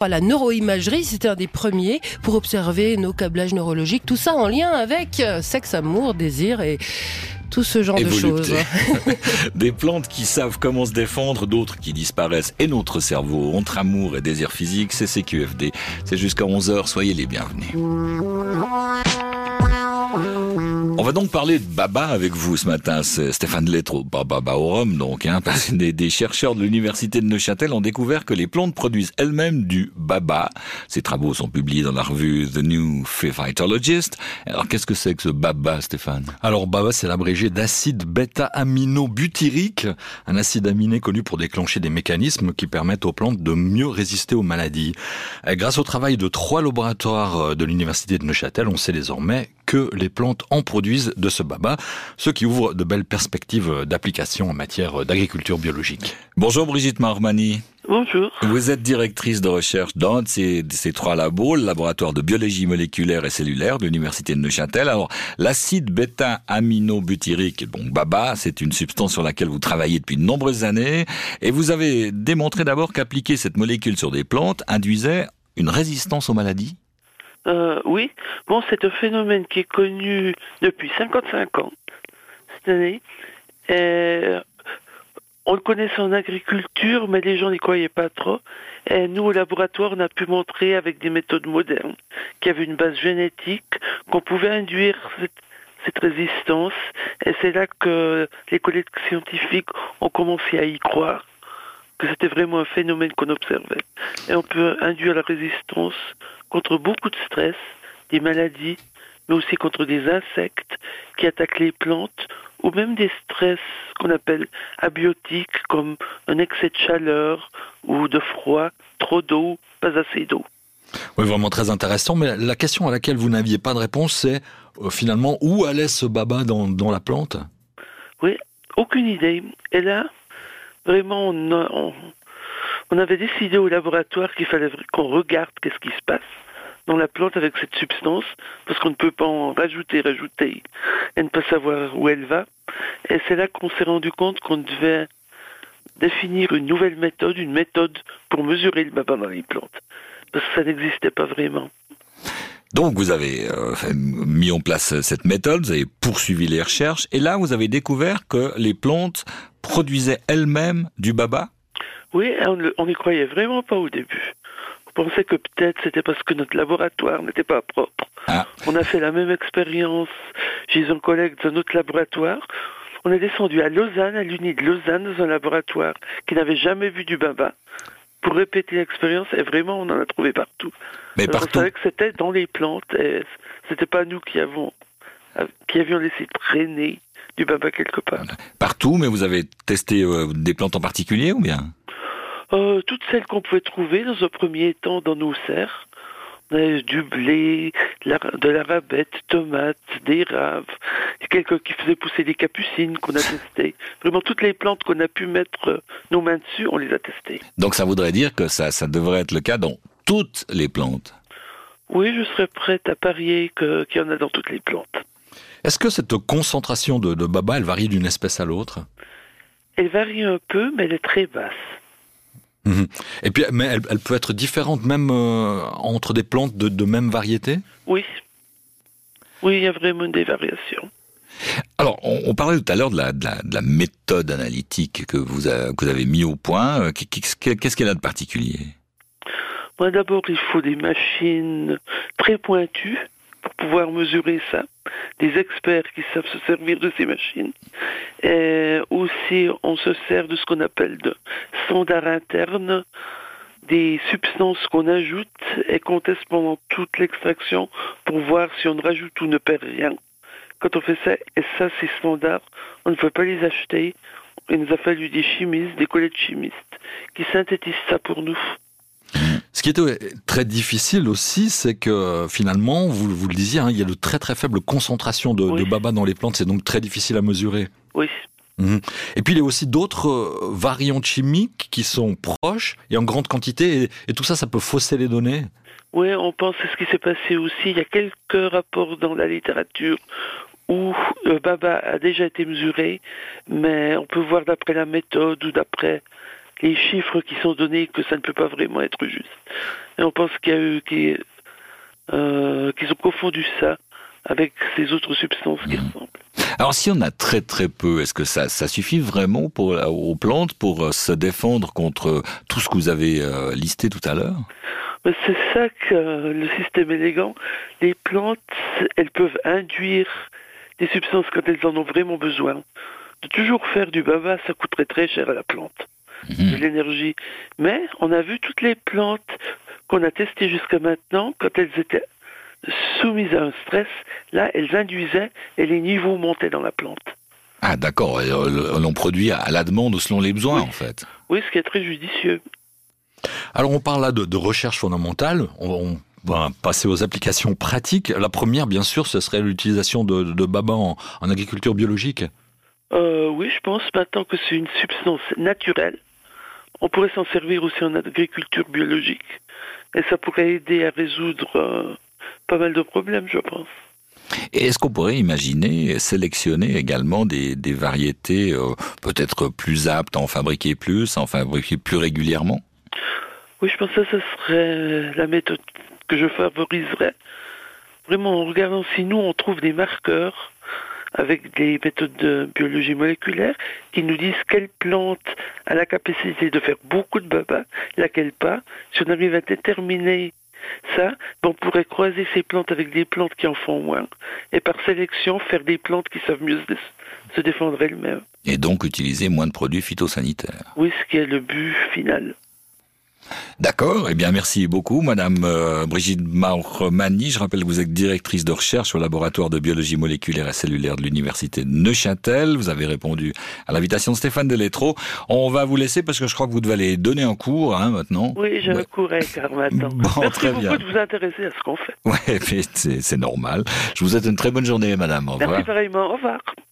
La neuroimagerie, c'était un des premiers pour observer nos câblages neurologiques, tout ça en lien avec sexe, amour, désir et tout ce genre de choses. Des plantes qui savent comment se défendre, d'autres qui disparaissent. Et notre cerveau, entre amour et désir physique, c'est CQFD. C'est jusqu'à 11h, soyez les bienvenus. On va donc parler de baba avec vous ce matin. C'est Stéphane Lettre, baba au rhum donc. Des chercheurs de l'université de Neuchâtel ont découvert que les plantes produisent elles-mêmes du baba. Ces travaux sont publiés dans la revue The New Phytologist. Alors qu'est-ce que c'est que ce baba, Stéphane? Alors baba, c'est l'abrégé d'acide bêta-aminobutyrique, un acide aminé connu pour déclencher des mécanismes qui permettent aux plantes de mieux résister aux maladies. Grâce au travail de 3 laboratoires de l'université de Neuchâtel, on sait désormais que les plantes en produisent de ce baba, ce qui ouvre de belles perspectives d'application en matière d'agriculture biologique. Bonjour Brigitte Marmani. Bonjour. Vous êtes directrice de recherche dans ces 3 labos, le laboratoire de biologie moléculaire et cellulaire de l'université de Neuchâtel. Alors, l'acide bêta-aminobutyrique, donc baba, c'est une substance sur laquelle vous travaillez depuis de nombreuses années, et vous avez démontré d'abord qu'appliquer cette molécule sur des plantes induisait une résistance aux maladies. Oui, bon, c'est un phénomène qui est connu depuis 55 ans, cette année. On le connaissait en agriculture, mais les gens n'y croyaient pas trop. Et nous, au laboratoire, on a pu montrer avec des méthodes modernes, qui avaient une base génétique, qu'on pouvait induire cette résistance. Et c'est là que les collègues scientifiques ont commencé à y croire, que c'était vraiment un phénomène qu'on observait. Et on peut induire la résistance contre beaucoup de stress, des maladies, mais aussi contre des insectes qui attaquent les plantes, ou même des stress qu'on appelle abiotiques, comme un excès de chaleur ou de froid, trop d'eau, pas assez d'eau. Oui, vraiment très intéressant, mais la question à laquelle vous n'aviez pas de réponse, c'est finalement où allait ce baba dans la plante? Oui, aucune idée. Et là, vraiment, on avait décidé au laboratoire qu'il fallait qu'on regarde qu'est-ce qui se passe dans la plante avec cette substance, parce qu'on ne peut pas en rajouter, et ne pas savoir où elle va. Et c'est là qu'on s'est rendu compte qu'on devait définir une nouvelle méthode, une méthode pour mesurer le baba dans les plantes, parce que ça n'existait pas vraiment. Donc vous avez mis en place cette méthode, vous avez poursuivi les recherches, et là vous avez découvert que les plantes produisaient elles-mêmes du baba? Oui, on n'y croyait vraiment pas au début. On pensait que peut-être c'était parce que notre laboratoire n'était pas propre. Ah. On a fait la même expérience chez un collègue d'un autre laboratoire. On est descendu à Lausanne, à l'Uni de Lausanne, dans un laboratoire qui n'avait jamais vu du baba, pour répéter l'expérience, et vraiment on en a trouvé partout. Mais alors, partout. on savait que c'était dans les plantes, et c'était pas nous qui avions laissé traîner du baba quelque part. Partout, mais vous avez testé des plantes en particulier ou bien? Toutes celles qu'on pouvait trouver dans un premier temps dans nos serres. On avait du blé, de la rabette, tomates, des raves, quelqu'un qui faisait pousser des capucines qu'on a testées. Vraiment toutes les plantes qu'on a pu mettre nos mains dessus, on les a testées. Donc ça voudrait dire que ça devrait être le cas dans toutes les plantes. Oui, je serais prête à parier qu'il y en a dans toutes les plantes. Est-ce que cette concentration de baba, elle varie d'une espèce à l'autre? Elle varie un peu, mais elle est très basse. Mmh. Et puis, mais elle peut être différente même entre des plantes de même variété? Oui. Oui, il y a vraiment des variations. Alors, on parlait tout à l'heure de la méthode analytique que vous avez mis au point. Qu'est-ce qu'elle a de particulier? Moi, d'abord, il faut des machines très pointues pour pouvoir mesurer ça. Des experts qui savent se servir de ces machines. Et aussi, on se sert de ce qu'on appelle de standards internes, des substances qu'on ajoute et qu'on teste pendant toute l'extraction pour voir si on rajoute ou ne perd rien. Quand on fait ça, et ça, ces standards, on ne peut pas les acheter. Il nous a fallu des chimistes, des collègues chimistes, qui synthétisent ça pour nous. Ce qui était très difficile aussi, c'est que finalement, vous le disiez, il y a de très très faibles concentrations de baba dans les plantes, c'est donc très difficile à mesurer. Oui. Et puis il y a aussi d'autres variantes chimiques qui sont proches et en grande quantité, et tout ça, ça peut fausser les données. Oui, on pense à ce qui s'est passé aussi. Il y a quelques rapports dans la littérature où le baba a déjà été mesuré, mais on peut voir d'après la méthode ou d'après les chiffres qui sont donnés, que ça ne peut pas vraiment être juste. Et on pense qu'il y a eux qu'ils ont confondu ça avec ces autres substances qui ressemblent. Alors si on a très très peu, est-ce que ça suffit vraiment aux plantes pour se défendre contre tout ce que vous avez listé tout à l'heure? C'est ça que le système élégant, les plantes, elles peuvent induire des substances quand elles en ont vraiment besoin. De toujours faire du baba, ça coûterait très cher à la plante, de l'énergie. Mais on a vu toutes les plantes qu'on a testées jusqu'à maintenant, quand elles étaient soumises à un stress, là, elles induisaient et les niveaux montaient dans la plante. Ah d'accord, on produit à la demande ou selon les besoins, en fait. Oui, ce qui est très judicieux. Alors on parle là de recherche fondamentale, on va passer aux applications pratiques. La première, bien sûr, ce serait l'utilisation de baba en agriculture biologique. Oui, je pense maintenant que c'est une substance naturelle. On pourrait s'en servir aussi en agriculture biologique. Et ça pourrait aider à résoudre pas mal de problèmes, je pense. Et est-ce qu'on pourrait imaginer sélectionner également des variétés peut-être plus aptes à en fabriquer plus régulièrement? Oui, je pense que ça serait la méthode que je favoriserais. Vraiment, en regardant si nous, on trouve des marqueurs avec des méthodes de biologie moléculaire qui nous disent quelle plante a la capacité de faire beaucoup de baba, laquelle pas. Si on arrive à déterminer ça, on pourrait croiser ces plantes avec des plantes qui en font moins et par sélection faire des plantes qui savent mieux se défendre elles-mêmes. Et donc utiliser moins de produits phytosanitaires. Oui, ce qui est le but final. D'accord, eh bien merci beaucoup Madame Brigitte Mauremani. Je rappelle que vous êtes directrice de recherche au laboratoire de biologie moléculaire et cellulaire de l'université de Neuchâtel. Vous avez répondu à l'invitation de Stéphane Deletreau. On va vous laisser parce que je crois que vous devez aller donner un cours maintenant. Oui, j'ai un cours car maintenant. Bon, merci beaucoup de vous intéresser à ce qu'on fait. Ouais, c'est normal. Je vous souhaite une très bonne journée Madame. Au revoir. Merci pareillement, au revoir.